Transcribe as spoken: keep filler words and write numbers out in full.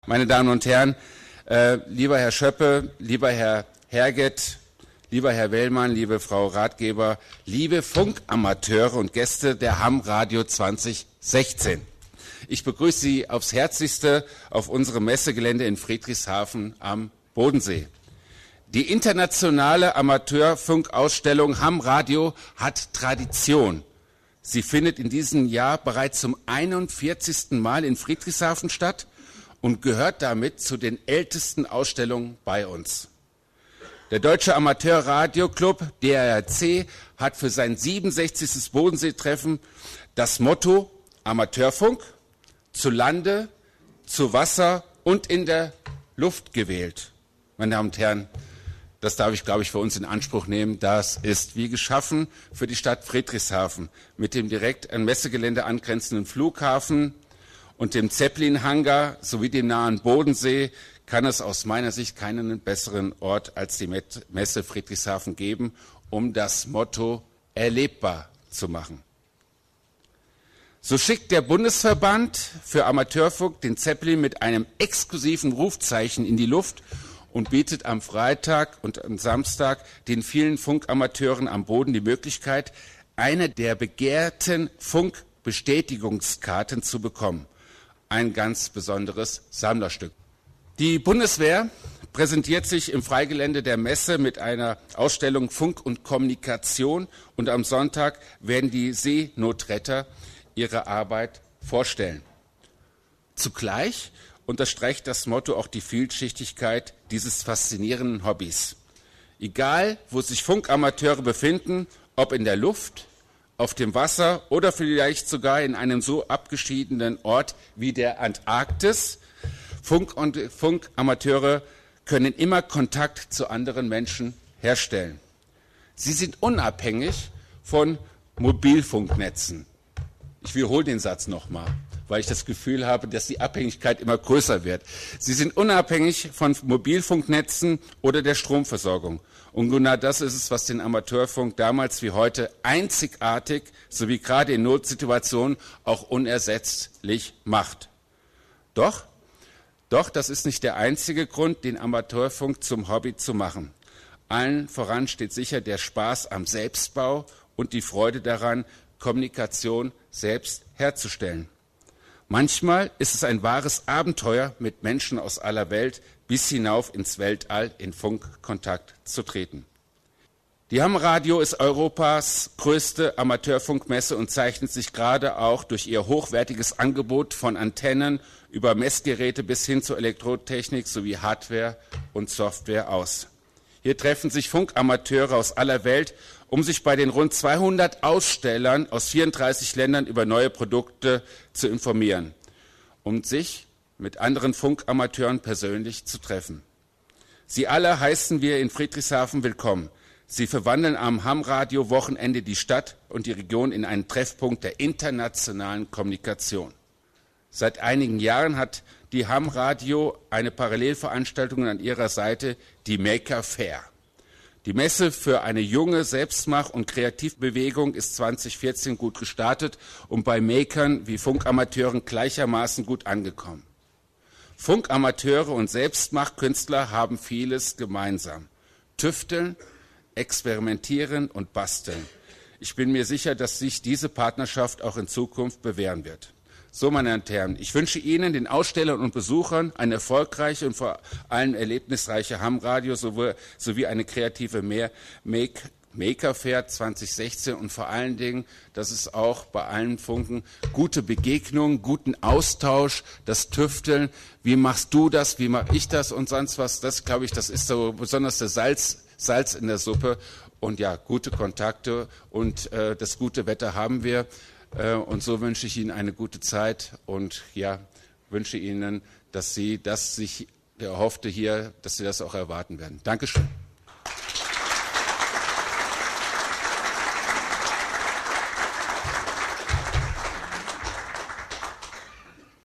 Meine Damen und Herren, äh, lieber Herr Schöppe, lieber Herr Herget, lieber Herr Wellmann, liebe Frau Ratgeber, liebe Funkamateure und Gäste der Hamm Radio zwanzig sechzehn. Ich begrüße Sie aufs Herzlichste auf unserem Messegelände in Friedrichshafen am Bodensee. Die internationale Amateurfunkausstellung Hamm Radio hat Tradition. Sie findet in diesem Jahr bereits zum einundvierzigsten Mal in Friedrichshafen statt und gehört damit zu den ältesten Ausstellungen bei uns. Der Deutsche Amateurradioclub, D A R C, hat für sein siebenundsechzigsten Bodenseetreffen das Motto Amateurfunk zu Lande, zu Wasser und in der Luft gewählt. Meine Damen und Herren, das darf ich, glaube ich, für uns in Anspruch nehmen. Das ist wie geschaffen für die Stadt Friedrichshafen mit dem direkt an Messegelände angrenzenden Flughafen und dem Zeppelin-Hangar sowie dem nahen Bodensee kann es aus meiner Sicht keinen besseren Ort als die Messe Friedrichshafen geben, um das Motto erlebbar zu machen. So schickt der Bundesverband für Amateurfunk den Zeppelin mit einem exklusiven Rufzeichen in die Luft und bietet am Freitag und am Samstag den vielen Funkamateuren am Boden die Möglichkeit, eine der begehrten Funkbestätigungskarten zu bekommen. Ein ganz besonderes Sammlerstück. Die Bundeswehr präsentiert sich im Freigelände der Messe mit einer Ausstellung Funk und Kommunikation und am Sonntag werden die Seenotretter ihre Arbeit vorstellen. Zugleich unterstreicht das Motto auch die Vielschichtigkeit dieses faszinierenden Hobbys. Egal, wo sich Funkamateure befinden, ob in der Luft, auf dem Wasser oder vielleicht sogar in einem so abgeschiedenen Ort wie der Antarktis, Funk- und Funkamateure können immer Kontakt zu anderen Menschen herstellen. Sie sind unabhängig von Mobilfunknetzen. Ich wiederhole den Satz nochmal, weil ich das Gefühl habe, dass die Abhängigkeit immer größer wird. Sie sind unabhängig von Mobilfunknetzen oder der Stromversorgung. Und genau das ist es, was den Amateurfunk damals wie heute einzigartig sowie gerade in Notsituationen auch unersetzlich macht. Doch, doch, das ist nicht der einzige Grund, den Amateurfunk zum Hobby zu machen. Allen voran steht sicher der Spaß am Selbstbau und die Freude daran, Kommunikation selbst herzustellen. Manchmal ist es ein wahres Abenteuer, mit Menschen aus aller Welt bis hinauf ins Weltall in Funkkontakt zu treten. Die Hamm Radio ist Europas größte Amateurfunkmesse und zeichnet sich gerade auch durch ihr hochwertiges Angebot von Antennen über Messgeräte bis hin zur Elektrotechnik sowie Hardware und Software aus. Hier treffen sich Funkamateure aus aller Welt, um sich bei den rund zweihundert Ausstellern aus vierunddreißig Ländern über neue Produkte zu informieren und sich mit anderen Funkamateuren persönlich zu treffen. Sie alle heißen wir in Friedrichshafen willkommen. Sie verwandeln am Hamm Radio Wochenende die Stadt und die Region in einen Treffpunkt der internationalen Kommunikation. Seit einigen Jahren hat die Hamm Radio eine Parallelveranstaltung an ihrer Seite, die Maker Fair. Die Messe für eine junge Selbstmach- und Kreativbewegung ist zwanzig vierzehn gut gestartet und bei Makern wie Funkamateuren gleichermaßen gut angekommen. Funkamateure und Selbstmachkünstler haben vieles gemeinsam. Tüfteln, experimentieren und basteln. Ich bin mir sicher, dass sich diese Partnerschaft auch in Zukunft bewähren wird. So, meine Damen und Herren, ich wünsche Ihnen, den Ausstellern und Besuchern, eine erfolgreiche und vor allem erlebnisreiche Hamm Radio sowie, sowie eine kreative Make, Maker Fair zwanzig sechzehn und vor allen Dingen, dass es auch bei allen Funken gute Begegnungen, guten Austausch, das Tüfteln, wie machst du das, wie mache ich das und sonst was, das glaube ich, das ist so besonders der Salz, Salz in der Suppe und ja, gute Kontakte und äh, das gute Wetter haben wir. Und so wünsche ich Ihnen eine gute Zeit und ja, wünsche Ihnen, dass Sie das sich erhoffte hier, dass Sie das auch erwarten werden. Dankeschön.